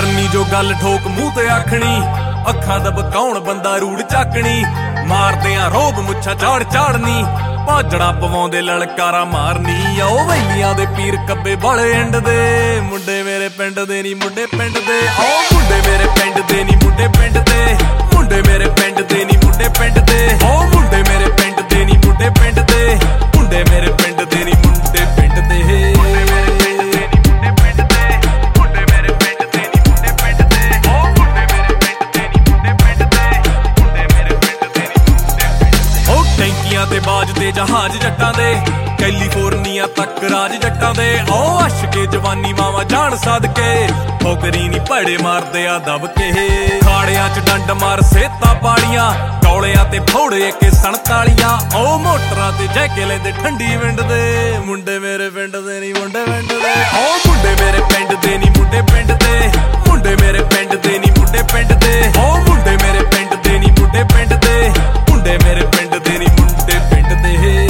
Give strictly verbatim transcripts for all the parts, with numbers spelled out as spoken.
ਕਰਨੀ ਜੋ ਗੱਲ ਠੋਕ ਮੂੰਹ ਤੇ ਆਖਣੀ, ਅੱਖਾਂ ਦਬਕਾਉਣ ਬੰਦਾ ਰੂੜ ਝਾਕਣੀ, ਮਾਰਦੇ ਆ ਰੋਬ ਮੁੱਛਾਂ ਝਾੜ ਝਾੜਨੀ, ਭਾਜੜਾ ਪਵਾਉਂਦੇ ਲਲਕਾਰਾ ਮਾਰਨੀ। ਆ ਉਹ ਵੈਲੀਆਂ ਦੇ ਪੀਰ ਕੱਬੇ ਵਾਲੇ ਐਂਡ ਦੇ, ਮੁੰਡੇ ਮੇਰੇ ਪਿੰਡ ਦੇ ਨੀ ਮੁੰਡੇ ਪਿੰਡ ਦੇ, ਉਹ ਮੁੰਡੇ ਮੇਰੇ ਪਿੰਡ ਦੇ ਨੀ ਮੁੰਡੇ ਪਿੰਡ ਦੇ, ਮੁੰਡੇ ਮੇਰੇ ਪਿੰਡ ਦੇ ਨੀ ਮੁੰਡੇ ਪਿੰਡ ਦੇ, ਉਹ ਮੁੰਡੇ ਮੇਰੇ ਪਿੰਡ ਦੇ ਨੀ ਮੁੰਡੇ ਪਿੰਡ ਦੇ, ਮੁੰਡੇ ਮੇਰੇ ਪਿੰਡ ਦੇ ਨੀ ਮੁੰਡੇ ਪਿੰਡ ਦੇ। ਟੈਂਕੀਆਂ ਤੇ ਬਾਜਦੇ ਜਹਾਜ਼ ਜੱਟਾਂ ਦੇ, ਕੈਲੀਫੋਰਨੀਆ ਤੱਕ ਰਾਜ ਜੱਟਾਂ ਦੇ, ਉਹ ਅਸ਼ਕੇ ਜਵਾਨੀ ਮਾਵਾ ਜਾਣ ਸਦਕੇ, ਠੋਕਰੀ ਨੀ ਭੜੇ ਮਾਰਦੇ ਆ ਦਬ ਕੇ, ਖਾੜਿਆਂ ਚ ਡੰਡ ਮਾਰ ਸੇਤਾਂ ਪਾਲੀਆਂ, ਟੌਲਿਆਂ ਤੇ ਫੋੜੇ ਕੇ ਸੰਤਾਲੀਆਂ, ਉਹ ਮੋਟਰਾਂ ਤੇ ਜੈਕੇ ਲੈਂਦੇ ਠੰਡੀ ਵਿੰਡ ਦੇ, ਮੁੰਡੇ ਮੇਰੇ ਪਿੰਡ ਦੇ ਨੀ ਮੁੰਡੇ ਪਿੰਡ ਦੇ, ਉਹ ਮੁੰਡੇ ਮੇਰੇ ਪਿੰਡ ਦੇ ਨੀ ਮੁੰਡੇ ਪਿੰਡ ਦੇ, ਮੁੰਡੇ ਮੇਰੇ ਪਿੰਡ ਦੇ ਨੀ ਮੁੰਡੇ ਪਿੰਡ ਦੇ, ਉਹ ਮੁੰਡੇ ਮੇਰੇ ਪਿੰਡ ਦੇ ਨੀ ਮੁੰਡੇ ਪਿੰਡ ਦੇ, ਮੁੰਡੇ ਮੇਰੇ ਪਿੰਡ ਦੇ ਨੀ ਮੁੰਡੇ ਪਿੰਡ ਦੇ।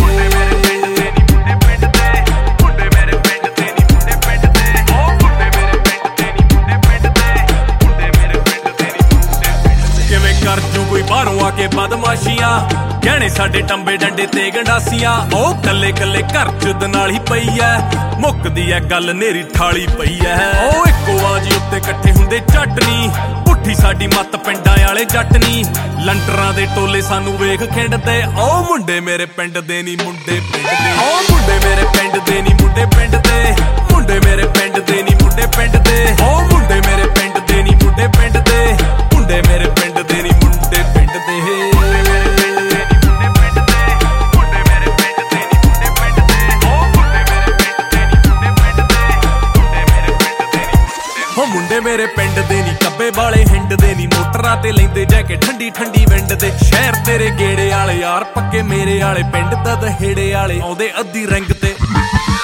ਕਿਵੇਂ ਕਰ ਜੂ ਕੋਈ ਬਾਹਰੋਂ ਆ ਕੇ ਬਦਮਾਸ਼ੀਆਂ, ਗਹਿਣੇ ਸਾਡੇ ਟੰਬੇ ਡੰਡੇ ਤੇ ਗੰਡਾਸੀਆਂ, ਉਹ ਕੱਲੇ ਕੱਲੇ ਘਰ ਚ ਦਨਾਲੀ ਪਈ ਐ, ਮੁੱਕਦੀ ਐ ਗੱਲ ਨੇਰੀ ਠਾਲੀ ਪਈ ਐ, ਉਹ ਇੱਕੋ ਆਜੀ ਉੱਤੇ ਇਕੱਠੇ ਹੁੰਦੇ ਚਟਨੀ, ਪੁੱਠੀ ਸਾਡੀ ਮੱਤ ਪਿੰਡਾਂ ਵਾਲੇ ਜੱਟ ਨੀ, ਲੰਟਰਾਂ ਦੇ ਟੋਲੇ ਸਾਨੂੰ ਵੇਖ ਖਿੰਡਦੇ, ਉਹ ਮੁੰਡੇ ਮੇਰੇ ਪਿੰਡ ਦੇ ਨੀ ਮੁੰਡੇ ਪਿੰਡ ਦੇ, ਉਹ ਮੁੰਡੇ ਮੇਰੇ ਪਿੰਡ ਦੇ ਨੀ ਮੁੰਡੇ ਪਿੰਡ ਦੇ, ਮੁੰਡੇ ਮੇਰੇ ਪਿੰਡ ਦੇ ਨੀ ਮੁੰਡੇ ਪਿੰਡ ਦੇ, ਉਹ ਮੁੰਡੇ ਮੇਰੇ ਪਿੰਡ ਦੇ ਨੀ ਮੁੰਡੇ ਪਿੰਡ ਦੇ, ਮੁੰਡੇ ਮੇਰੇ ਪਿੰਡ ਦੇ ਨੀ ਮੁੰਡੇ ਪਿੰਡ ਦੇ। ਮੁੰਡੇ ਮੇਰੇ ਪਿੰਡ ਦੇ ਨੀ ਕੱਬੇ ਵਾਲੇ ਹਿੰਡ ਦੇ ਨੀ, ਮੋਟਰਾਂ ਤੇ ਲੈਂਦੇ ਜਾ ਕੇ ਠੰਡੀ ਠੰਡੀ ਵਿੰਡ ਦੇ, ਸ਼ਹਿਰ ਤੇਰੇ ਗੇੜੇ ਵਾਲੇ ਯਾਰ ਪੱਕੇ ਮੇਰੇ ਵਾਲੇ, ਪਿੰਡ ਦਾ ਦਹੇੜੇ ਵਾਲੇ ਆਉਂਦੇ ਅੱਧੀ ਰਿੰਗ ਤੇ।